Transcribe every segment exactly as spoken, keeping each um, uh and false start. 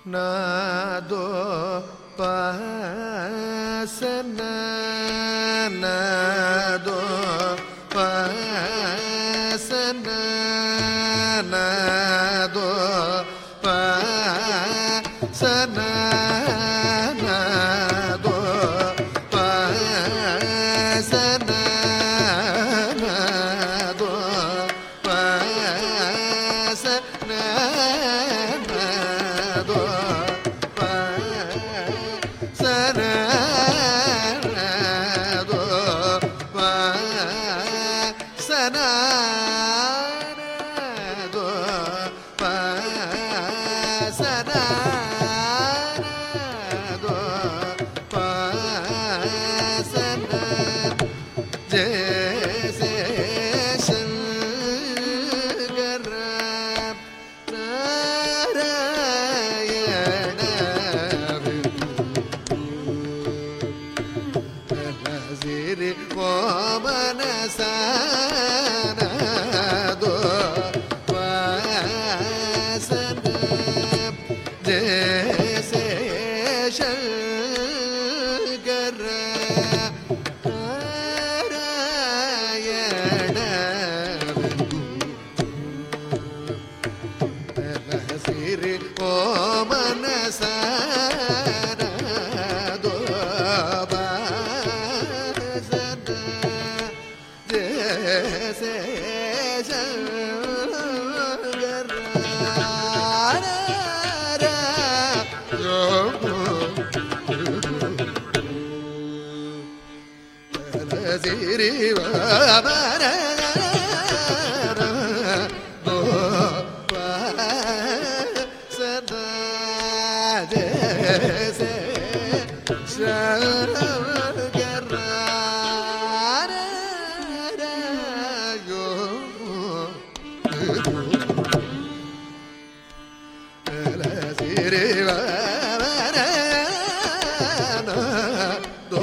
நாதோ பாசன நாதோ பாசன நாதோ பாசன நாதோ பாசன நாதோ பாசன நாதோ பாசன நாதோ பாசன நாதோ பாசன நாதோ பாசன ஜெய சங்கர நாராயண சிரி ஓமனசனதோ வாசன ஜெய சங்கர நாராயண சிரி ஓமனசனதோ வாசன ஜெய சங்கர சிரி வாமன தோ வாசன ஜெய சங்கர சிரி வாமன தோ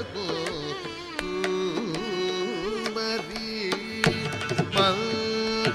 ಮಂತ್ರ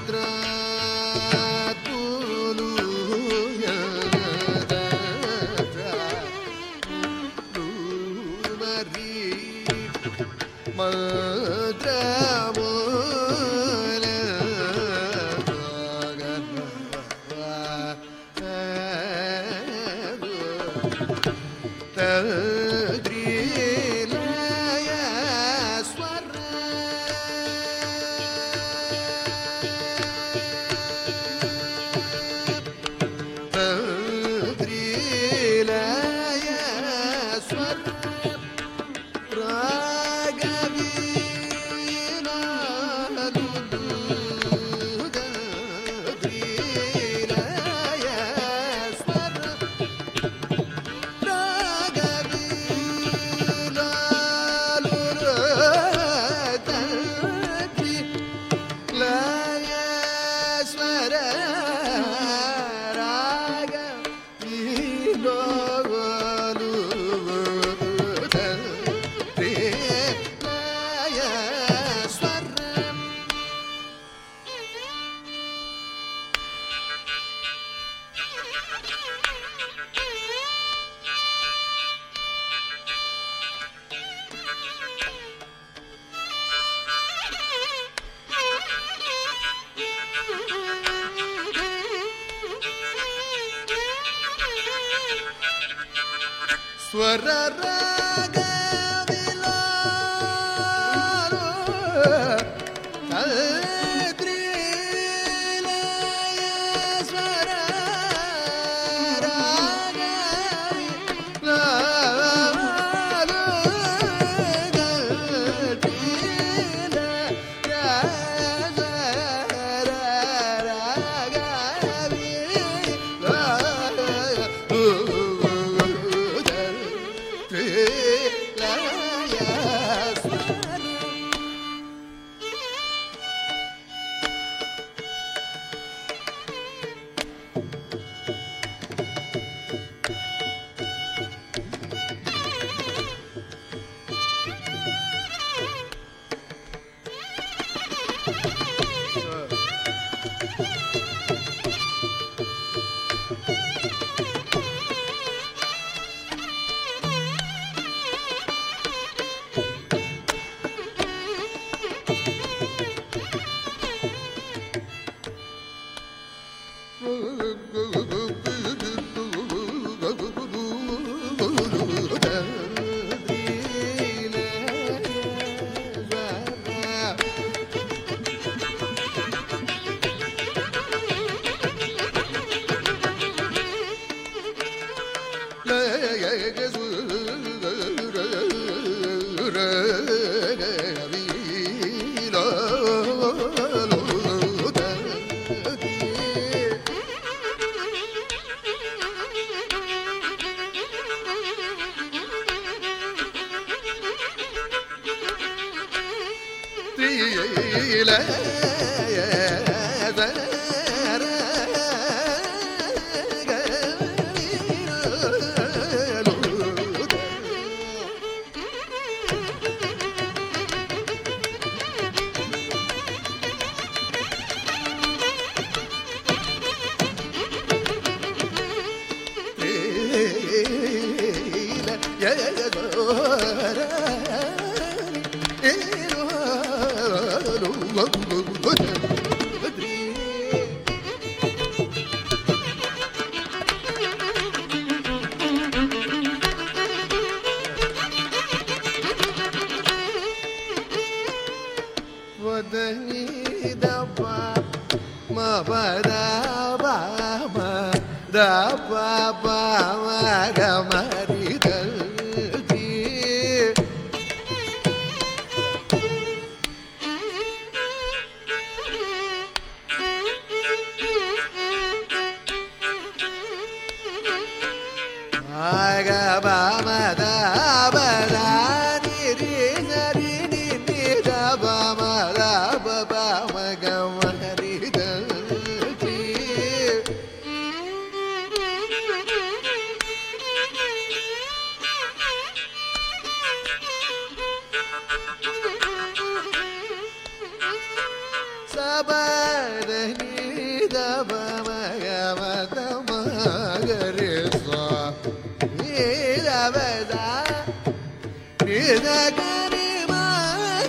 Nida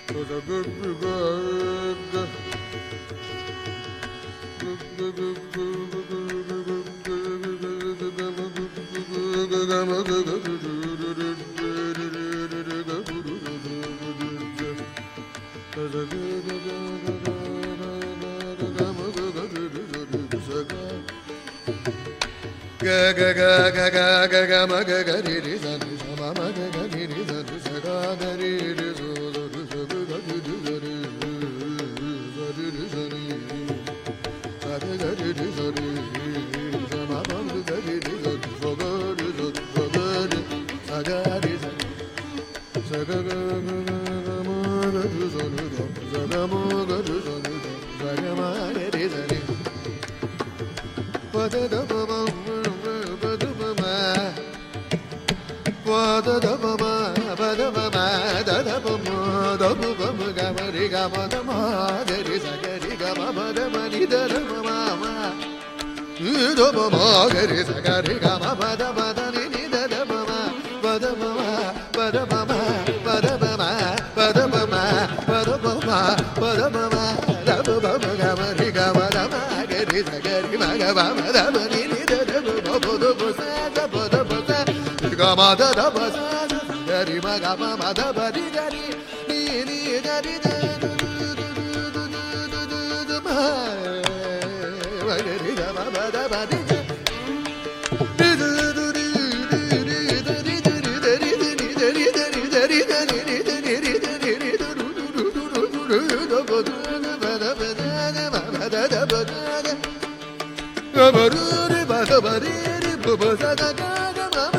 ga ga ga ga ga ga ga ma ga ga ri ri sa ri sa ma ma ga ga ri ri sa ri sa ga ga ri ri so so ri sa ga ga ri ri sa ri sa ri ri sa ri sa ga ga ri ri sa ri sa ma ma ga ga ri ri sa ri sa ga ri sa sa ga ri sa ga ri sa sa ga ga ga ga ma ga ri sa ri sa ga ma ga ri sa ri sa ga ma ga ri sa ri pa da da pa ma da da ba ba ba da ba ba da da ba ma da ba ba ma ga ma ri ga ma da ma ga ri sa ga ri ga ma ba da ma ni da da ma ma ma da ba ma ga ri sa ga ri ga ma ba da ba da ni ni da da ba ma ba da ba ma ba da ba ma ba da ba ma ba da ba ma ba da ba ma ba da ba ma da ba ba ma ga ma ri ga ma da ma ga ri sa ga ri ma ga ba ma da ma ni ni da da ba ma ba da ba sa da ba da ba sa ga ma da da ba sa da ri ma ga ma ma da ba ri ga ri ni ni da ri da du du du du du du ma ma ga ri ga ma ba da ba ri ga ri du du ri ri ri da ri da ri da ri da ri da ri da ri da ri da ri ri da ri ri da ri ri da du du du du du du da ba da ba da ba da ma ba da da ba da ga ba ri ri ba da ba ri ri ba ba sa ga ga ma ma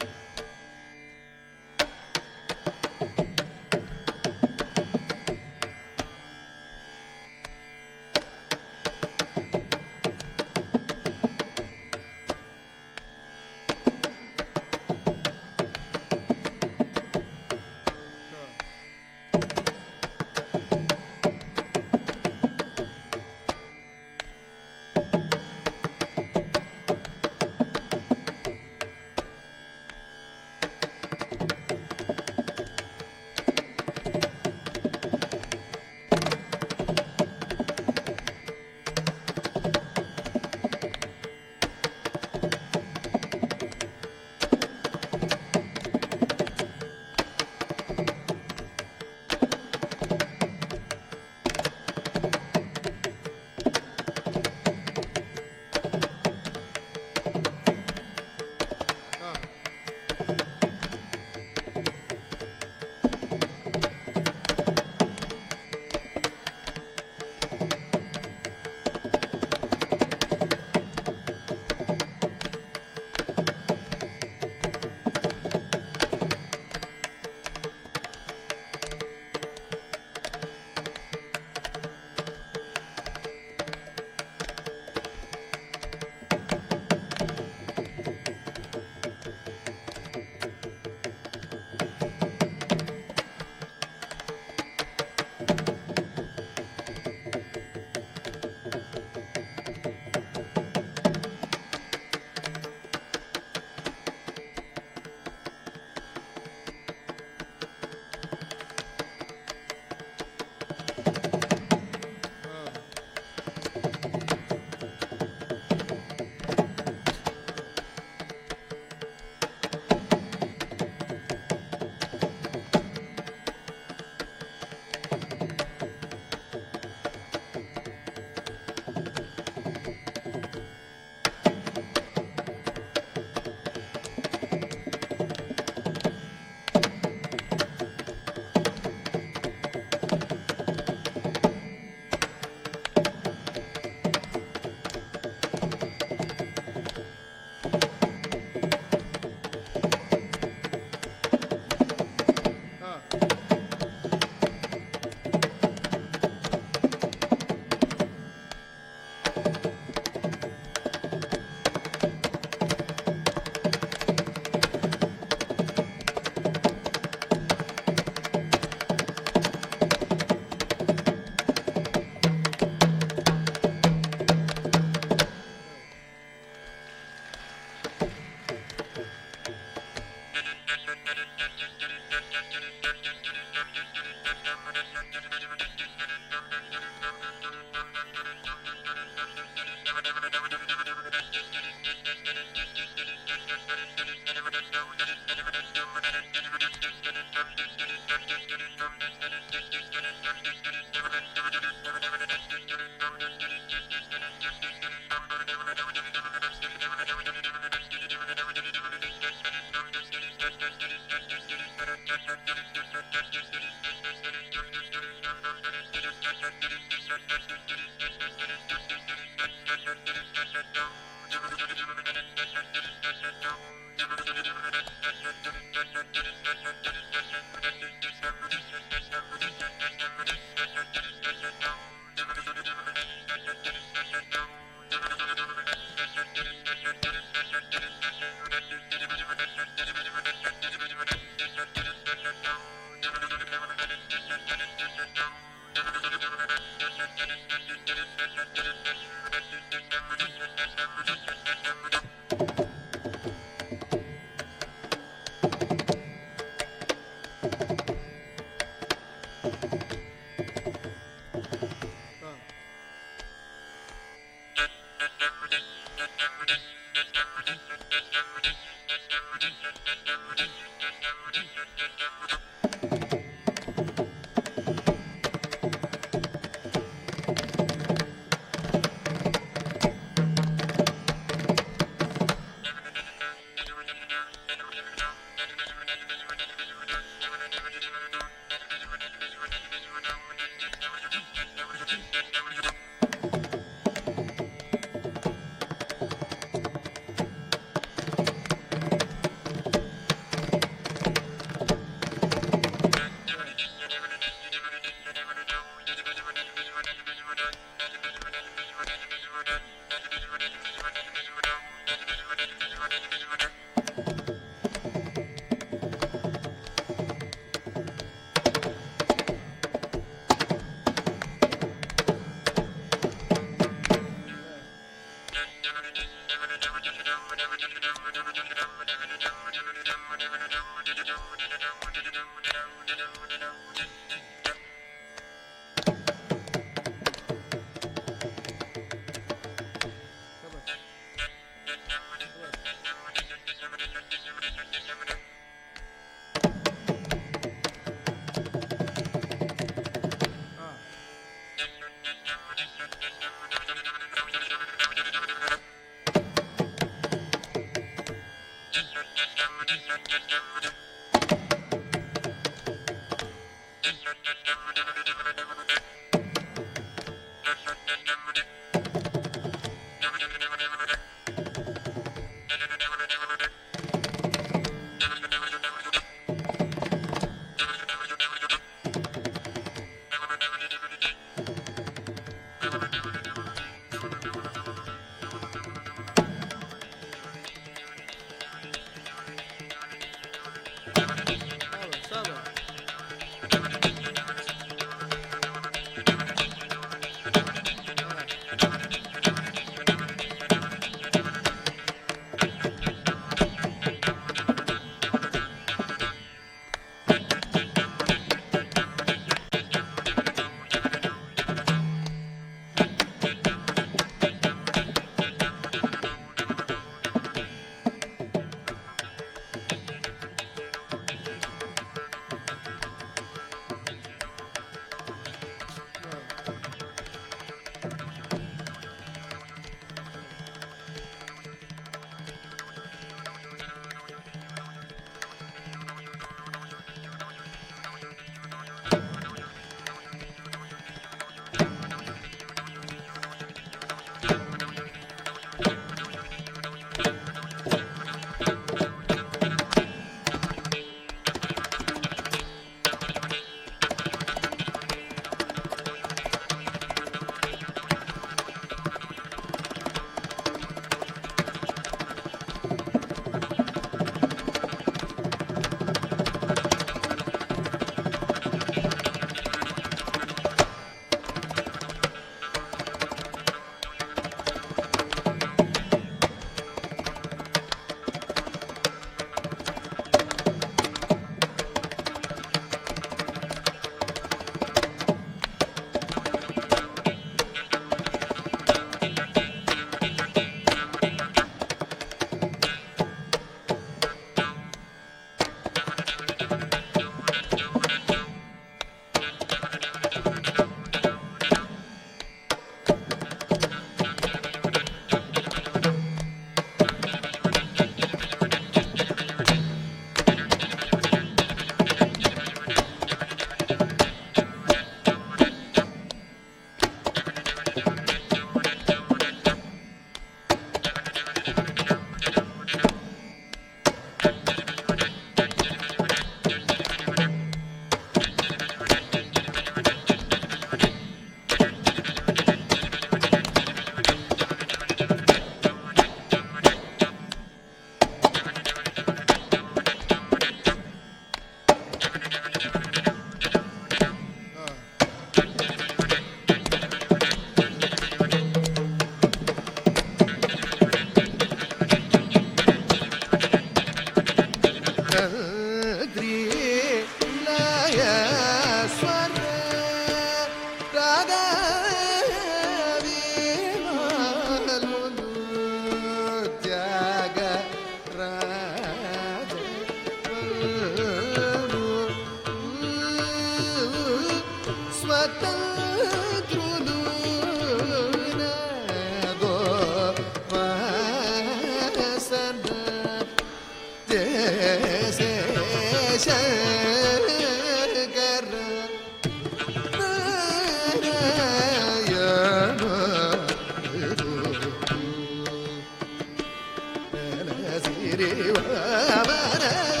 சிரி வ ம ர